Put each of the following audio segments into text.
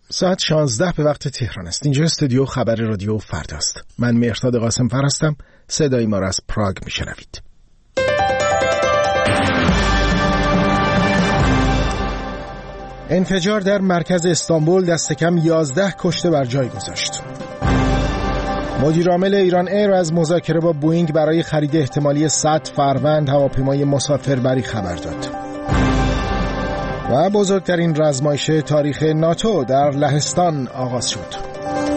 ساعت 16 به وقت تهران است. اینجا استودیو خبر رادیو فردا است. من مهرداد قاسم‌فر هستم. صدای ما را از پراگ میشنوید. انفجار در مرکز استانبول دست کم 11 کشته بر جای گذاشت. مدیر عامل ایران ایر از مذاکره با بوئینگ برای خرید احتمالی 100 فروند هواپیمای مسافربری خبر داد. و بزرگترین رزمایش تاریخ ناتو در لهستان آغاز شد.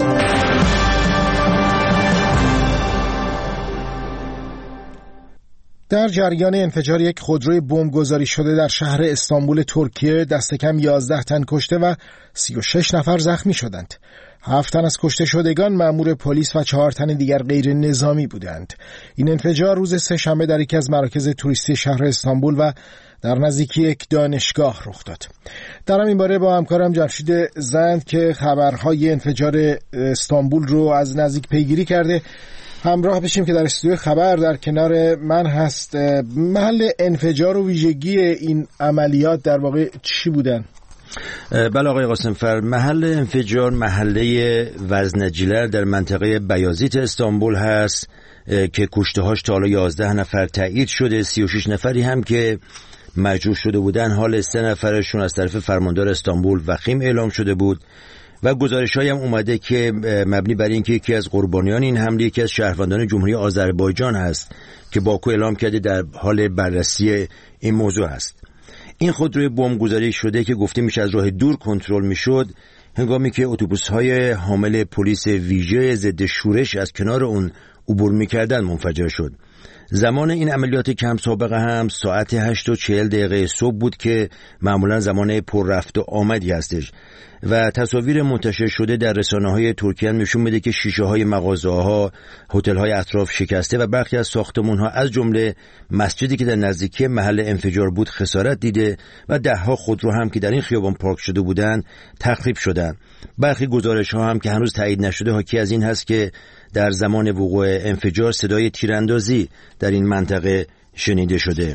در جریان انفجار یک خودروی بمبگذاری شده در شهر استانبول ترکیه دست کم 11 تن کشته و 36 نفر زخمی شدند. 7 تن از کشته شدگان مأمور پلیس و 4 تن دیگر غیر نظامی بودند. این انفجار روز سه‌شنبه در یکی از مراکز توریستی شهر استانبول و در نزدیکی یک دانشگاه رخ داد. در همین باره با همکارم جمشید زند که خبرهای انفجار استانبول رو از نزدیک پیگیری کرده همراه بشیم که در استودیو خبر در کنار من هست. محل انفجار و ویژگی این عملیات در واقع چی بودن؟ بله آقای قاسم‌فر، محل انفجار محله وزنجیلر در منطقه بیازیت استانبول هست که کشته‌هاش تا حالا 11 نفر تایید شده. 36 نفری هم که مجروح شده بودن، حال 3 نفرشون از طرف فرماندار استانبول وخیم اعلام شده بود و گزارش‌هایی هم اومده که مبنی بر اینکه یکی از قربانیان این حمله یکی از شهروندان جمهوری آذربایجان هست که باکو اعلام کرده در حال بررسی این موضوع هست. این خودروی بمبگذاری شده که گفته میشه از راه دور کنترل میشد، هنگامی که اتوبوس‌های حامل پلیس ویژه ضد شورش از کنار اون عبور می‌کردن منفجر شد. زمان این عملیات کم سابقه هم ساعت 8:40 صبح بود که معمولا زمان پر رفت و آمدی هستش و تصاویر منتشر شده در رسانه‌های ترکیه نشون میده که شیشه‌های مغازه‌ها، هتل‌های اطراف شکسته و برخی از ساختمان‌ها از جمله مسجدی که در نزدیکی محل انفجار بود خسارت دیده و ده‌ها خودرو هم که در این خیابان پارک شده بودند تخریب شدند. برخی گزارش‌ها هم که هنوز تایید نشده حاکی از این هست که در زمان وقوع انفجار صدای تیراندازی در این منطقه شنیده شده.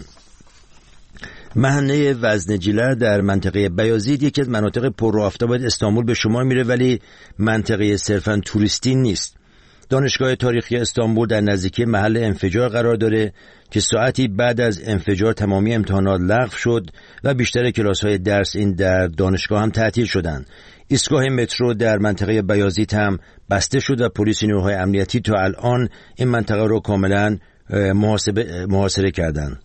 محله وزنجیلر در منطقه بیازیت یکی از مناطق پر رو آفتاب استانبول به شمار میره، ولی منطقه صرفاً توریستی نیست. دانشگاه تاریخی استانبول در نزدیکی محل انفجار قرار داره که ساعتی بعد از انفجار تمامی امتحانات لغو شد و بیشتر کلاس‌های درس این در دانشگاه هم تعطیل شدند. ایستگاه مترو در منطقه بیازیت هم بسته شد و پلیس و نیروهای امنیتی تا الان این منطقه رو کاملا محاصره کردند.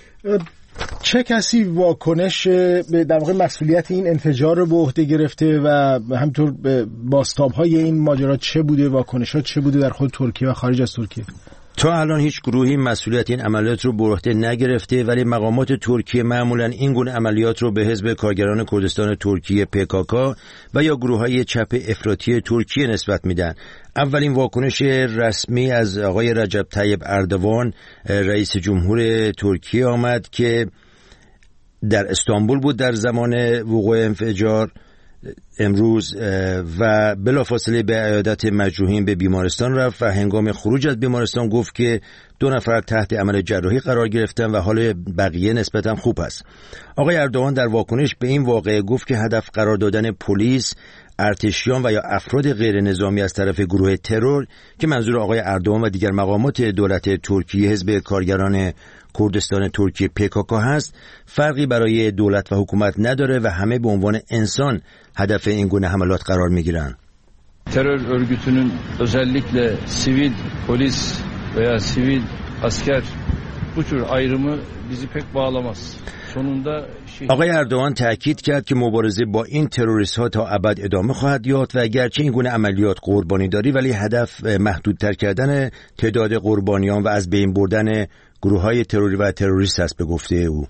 چه کسی واکنش در واقع مسئولیت این انفجار رو به عهده گرفته و همینطور بازتاب‌های این ماجرا چه بوده، واکنش‌ها چه بوده در خود ترکیه و خارج از ترکیه؟ تا الان هیچ گروهی مسئولیت این عملیات رو به عهده نگرفته، ولی مقامات ترکیه معمولاً این گونه عملیات رو به حزب کارگران کردستان ترکیه PKK و یا گروه‌های چپ افراطی ترکیه نسبت میدن. اولین واکنش رسمی از آقای رجب طیب اردوان رئیس جمهور ترکیه آمد که در استانبول بود در زمان وقوع انفجار امروز و بلافاصله به عیادت مجروحین به بیمارستان رفت و هنگام خروج از بیمارستان گفت که 2 نفر تحت عمل جراحی قرار گرفتن و حال بقیه نسبتا خوب است. آقای اردوغان در واکنش به این واقعه گفت که هدف قرار دادن پلیس، ارتشیان و یا افراد غیر نظامی از طرف گروه ترور که منظور آقای اردوغان و دیگر مقامات دولت ترکیه حزب کارگران کردستان ترکیه PKK هست، فرقی برای دولت و حکومت نداره و همه به عنوان انسان هدف این گونه حملات قرار میگیرن. Terör örgütünün özellikle sivil polis veya sivil asker bu tür ayrımı bizi pek bağlamaz. آقای اردوغان تأکید کرد که مبارزه با این تروریست ها تا ابد ادامه خواهد یافت و اگرچه این گونه عملیات قربانی داری، ولی هدف محدودتر کردن تعداد قربانیان و از بین بردن گروه های تروری و تروریست است به گفته او.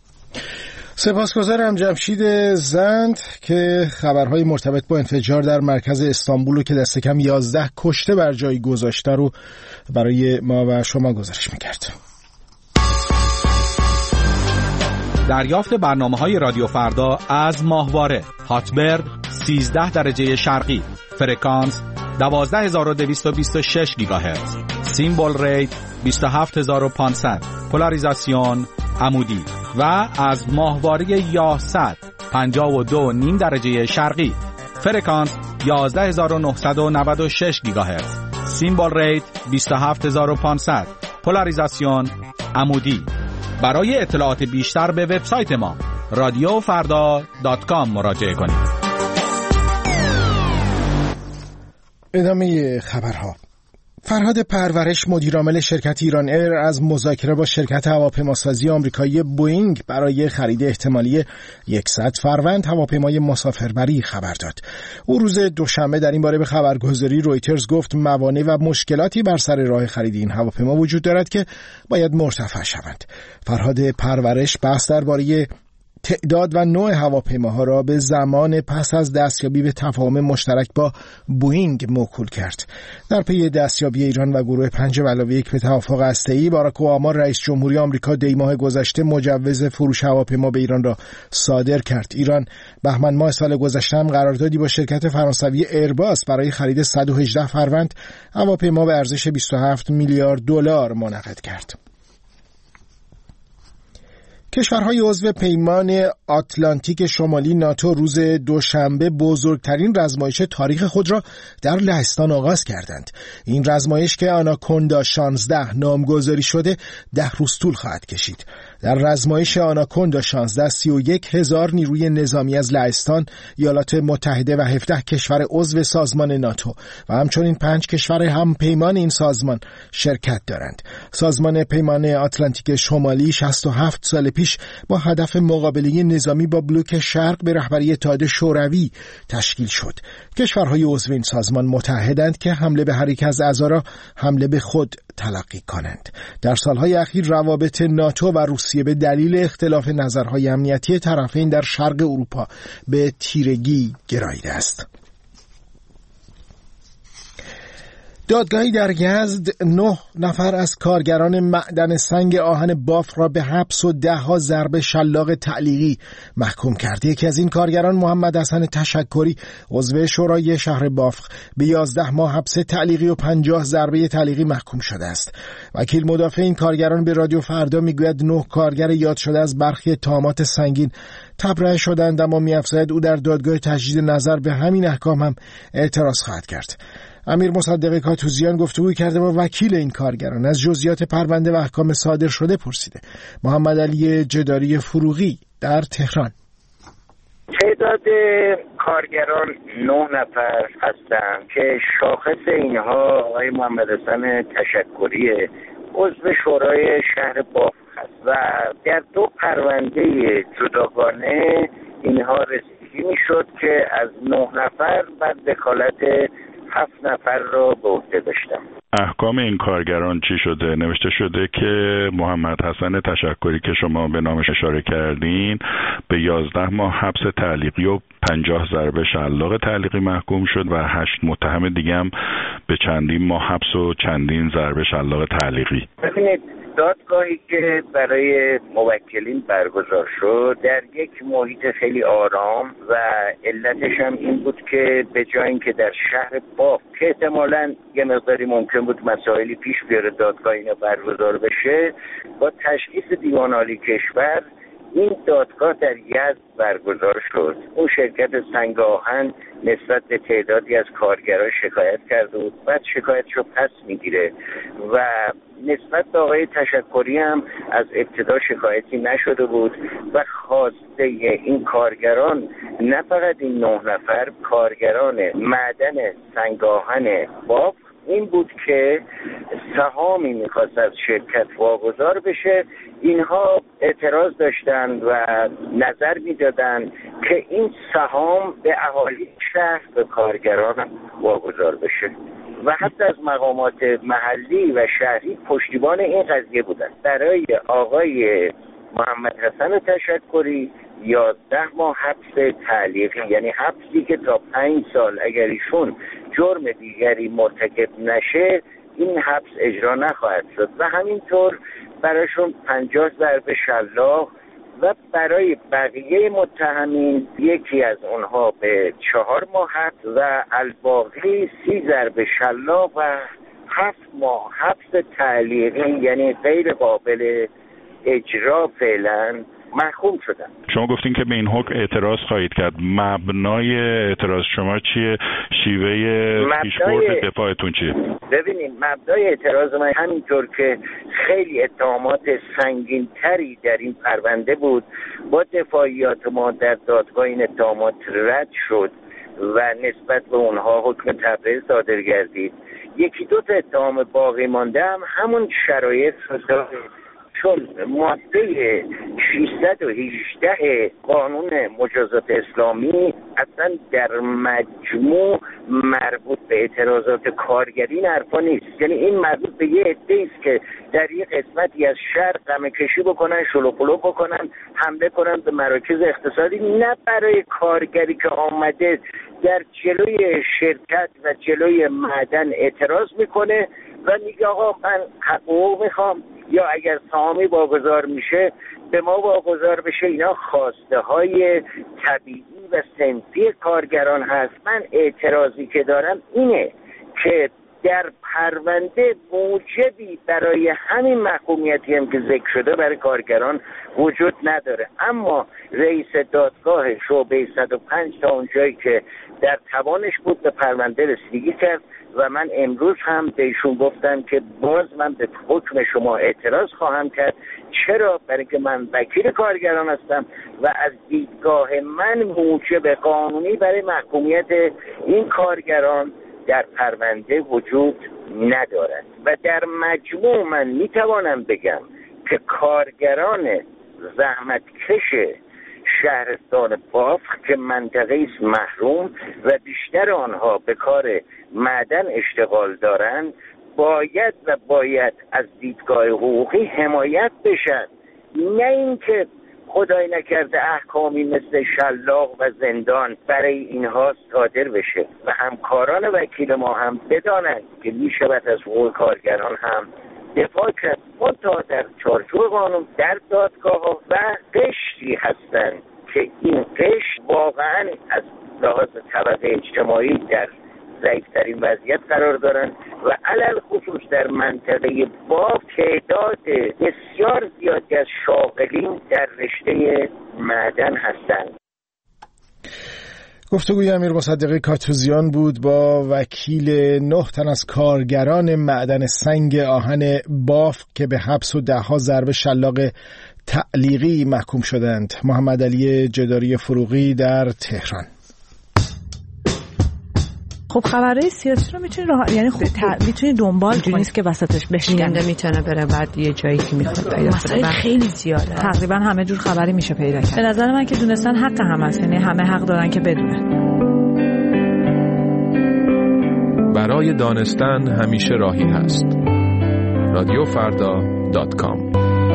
سپاسگزارم جمشید زند که خبرهای مرتبط با انفجار در مرکز استانبول که دست کم 11 کشته بر جای گذاشته رو برای ما و شما گزارش میکرد. دریافت برنامه‌های رادیو فردا از ماهواره هاتبرد 13 درجه شرقی، فرکانس 12226 گیگاهرتز، سیمبل ریت 27500، پولاریزاسیون عمودی و از ماهواره یاست 52.5 درجه شرقی، فرکانس 11996 گیگاهرتز، سیمبل ریت 27500، پولاریزاسیون عمودی. برای اطلاعات بیشتر به وبسایت ما radiofarda.com مراجعه کنید. ادامه خبرها. فرهاد پرورش مدیرعامل شرکت ایران ایر از مذاکره با شرکت هواپیماسازی آمریکایی بوئینگ برای خرید احتمالی 100 فروند هواپیمای مسافربری خبر داد. او روز دوشنبه در این باره به خبرگزاری رویترز گفت موانع و مشکلاتی بر سر راه خرید این هواپیما وجود دارد که باید مرتفع شوند. فرهاد پرورش بحث درباره تعداد و نوع هواپیماها را به زمان پس از دستیابی به تفاهم مشترک با بوئینگ موکول کرد. در پی دستیابی ایران و گروه 5+1 به توافق هسته‌ای، باراک اوباما رئیس جمهوری آمریکا دی ماه گذشته مجوز فروش هواپیما به ایران را صادر کرد. ایران بهمن ماه سال گذشته هم قراردادی با شرکت فرانسوی ایرباس برای خرید 118 فروند هواپیما به ارزش 27 میلیارد دلار منعقد کرد. کشورهای عضو پیمان آتلانتیک شمالی ناتو روز دوشنبه بزرگترین رزمایش تاریخ خود را در لهستان آغاز کردند. این رزمایش که آناکوندا 16 نامگذاری شده 10 روز طول خواهد کشید. در رزمایش آناکوندا 16 31,000 نیروی نظامی از لهستان، ایالات متحده و 17 کشور عضو سازمان ناتو و همچنین 5 کشور هم پیمان این سازمان شرکت دارند. سازمان پیمان آتلانتیک شمالی 67 سال پیش با هدف مقابله نظامی با بلوک شرق به رهبری اتحاد شوروی تشکیل شد. کشورهای عضو این سازمان متحدند که حمله به هر یک از اعضا را حمله به خود تلقی کنند. در سالهای اخیر روابط ناتو و روسیه به دلیل اختلاف نظرهای امنیتی طرفین در شرق اروپا به تیرگی گراییده است. دادگاهی در یزد 9 نفر از کارگران معدن سنگ آهن بافق را به حبس و 10 ضربه شلاق تعلیقی محکوم کرد. یکی از این کارگران، محمد حسن تشکری، عضو شورای شهر بافق، به 11 ماه حبس تعلیقی و 50 ضربه تعلیقی محکوم شده است. وکیل مدافع این کارگران به رادیو فردا میگوید 9 کارگر یاد شده از برخی اتهامات سنگین تبرئه شدند، اما می‌افزاید او در دادگاه تجدید نظر به همین احکام هم اعتراض خواهد کرد. امیر مصدق کاتوزیان گفتگو کرده با وکیل این کارگران، از جزئیات پرونده و احکام صادر شده پرسیده. محمد علی جداری فروغی در تهران: تعداد کارگران 9 نفر هستند که شاخص اینها آقای محمد حسن تشکری عضو شورای شهر بافق است و در 2 پرونده جداگانه اینها رسیدگی میشد که از 9 نفر بعد وکالت 7 نفر را به عهده داشتم. احکام این کارگران چی شده؟ نوشته شده که محمد حسن تشکری که شما به نامش اشاره کردین به 11 ماه حبس تعلیقی و 50 ضربه شلاق تعلیقی محکوم شد و 8 متهم دیگه هم به چندین ماه حبس و چندین ضربه شلاق تعلیقی. ببینید، دادگاهی که برای موکلین برگزار شد در یک محیط خیلی آرام و علتش هم این بود که به جای اینکه در شهر بافق که احتمالاً یه مقداری ممکن بود مسائلی پیش بیاره دادگاه اینا برگزار بشه، با تشخیص دیوان عالی کشور این دادگاه در یزد برگزار شد. اون شرکت سنگ آهن نسبت به تعدادی از کارگران شکایت کرده بود، بعد شکایتشو پس میگیره و نسبت به آقای تشکری هم از ابتدا شکایتی نشده بود و خواسته این کارگران، نه فقط این 9 نفر کارگران معدن سنگ آهن بافق، این بود که سهامی میخواست از شرکت واگذار بشه. اینها اعتراض داشتند و نظر میدادند که این سهام به اهالی شهر، به کارگران واگذار بشه و حتی از مقامات محلی و شهری پشتیبان این قضیه بودند. برای آقای محمد حسن تشکری 11 ماه حبس تعلیقی، یعنی حبسی که تا 5 سال اگر ایشون جرم دیگری مرتکب نشه این حبس اجرا نخواهد شد و همینطور برایشون 50 ضربه شلاق و برای بقیه متهمین یکی از اونها به 4 ماه حبس و الباقی 30 ضربه شلاق و 7 ماه حبس تعلیقی، یعنی غیر قابل اجرا فعلا محکوم شدن. شما گفتین که به این حکم اعتراض خواهید کرد. مبنای اعتراض شما چیه؟ شیوه پیشبرد دفاعتون چیه؟ ببینید، مبنای اعتراض من همینطور که خیلی اتهامات سنگین‌تری در این پرونده بود، با دفاعیات ما در دادگاه این اتهامات رد شد و نسبت به اونها حکم تبرئه صادر گردید. یکی دو تا اتهام باقی مانده هم همون شرایط رو، چون ماده 618 قانون مجازات اسلامی اصلا در مجموع مربوط به اعتراضات کارگری این حرفا نیست. یعنی این مربوط به یه عده‌ای است که در یه قسمتی از شهر قمه کشی بکنن، شلوغ بکنن، حمله کنن به مراکز اقتصادی، نه برای کارگری که آمده در جلوی شرکت و جلوی معدن اعتراض میکنه و میگه آقا من حقوق میخوام، یا اگر سهامی واگذار میشه به ما واگذار بشه. اینا خواسته های طبیعی و صنفی کارگران هست. من اعتراضی که دارم اینه که در پرونده موجبی برای همین محکومیتی هم که ذکر شده برای کارگران وجود نداره. اما رئیس دادگاه شعبه 105 تا اونجایی که در توانش بود به پرونده رسیدگی کرد و من امروز هم به ایشون گفتم که باز من به حکم شما اعتراض خواهم کرد. چرا؟ برای که من وکیل کارگران هستم و از دیدگاه من موجب قانونی برای محکومیت این کارگران در پرونده وجود ندارد و در مجموع من میتوانم بگم که کارگران زحمتکش شهرستان بافق که منطقه است محروم و بیشتر آنها به کار معدن اشتغال دارند باید از دیدگاه حقوقی حمایت بشن، نه اینکه خدای نکرده احکامی مثل شلاق و زندان برای اینها صادر بشه و همکاران وکیل ما هم بدانند که میشود از حقوق کارگران هم دفاع کرد. منتها در چارچوب قانون در دادگاه و قشری هستند که این قشر واقعا از لحاظ طبقه اجتماعی در ضعیف‌ترین وضعیت قرار دارند و علل خصوص در منطقه با تعداد بسیار زیادی از شاغلین در رشته معدن هستند. گفتگوی امیر مصدق کاتوزیان بود با وکیل 9 تن از کارگران معدن سنگ آهن بافق که به حبس و 10 ضربه شلاق تعلیقی محکوم شدند. محمد علی جداری فروغی در تهران. خب خبرهای سیاسی رو میتونی دنبال کنی، نیست که وسطش بشکنده میتونه بره بعد یه جایی که میخواد پیدا کنه. خیلی زیاده، تقریبا همه جور خبری میشه پیدا کرد. به نظر من که دونستن حق هم هست، یعنی همه حق دارن که بدونن. برای دانستن همیشه راهی هست. رادیوفردا.com.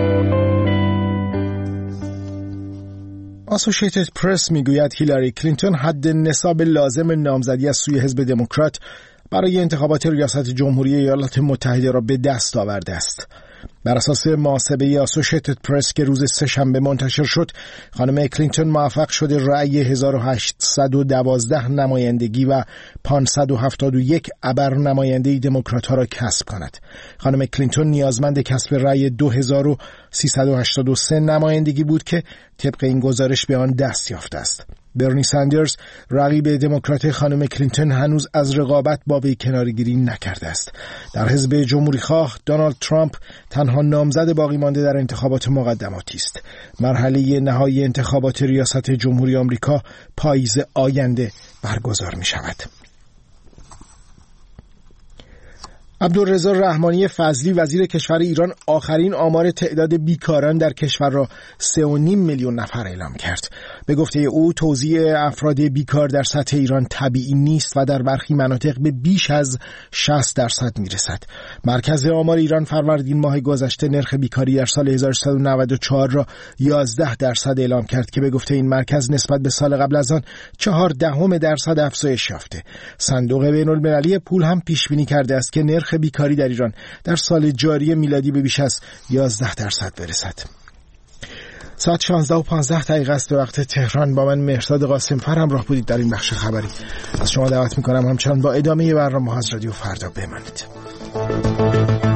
اسوسییتد پرس میگوید هیلاری کلینتون حد نصاب لازم نامزدی از سوی حزب دموکرات برای انتخابات ریاست جمهوری ایالات متحده را به دست آورده است. بر اساس محاسبه اسوسییتد پرس که روز سه‌شنبه منتشر شد، خانم کلینتون موفق شده رأی 1812 نمایندگی و 571 ابر نماینده دموکرات‌ها را کسب کند. خانم کلینتون نیازمند کسب رأی 2383 نمایندگی بود که طبق این گزارش به آن دست یافته است. برنی ساندرز رقیب دموکرات خانم کلینتون هنوز از رقابت با وی کناره‌گیری نکرده است. در حزب جمهوری‌خواه دونالد ترامپ تنها نامزد باقی مانده در انتخابات مقدماتی است. مرحله نهایی انتخابات ریاست جمهوری آمریکا پاییز آینده برگزار می‌شود. عبدالرضا رحمانی فضلی وزیر کشور ایران آخرین آمار تعداد بیکاران در کشور را 3.5 میلیون نفر اعلام کرد. به گفته او توزیع افراد بیکار در سطح ایران طبیعی نیست و در برخی مناطق به بیش از 60% میرسد. مرکز آمار ایران فروردین ماه گذشته نرخ بیکاری در سال 1394 را 11% اعلام کرد که به گفته این مرکز نسبت به سال قبل از آن 0.4% افزایش یافته. صندوق بین‌المللی پول هم پیش بینی کرده است که نرخ بیکاری در ایران در سال جاری میلادی به بیش از 11% برسد. ساعت 16:15 است به وقت تهران. با من مهرداد قاسمفر همراه بودید در این بخش خبری. از شما دعوت می‌کنم همچنان با ادامه برنامه از رادیو فردا بمانید.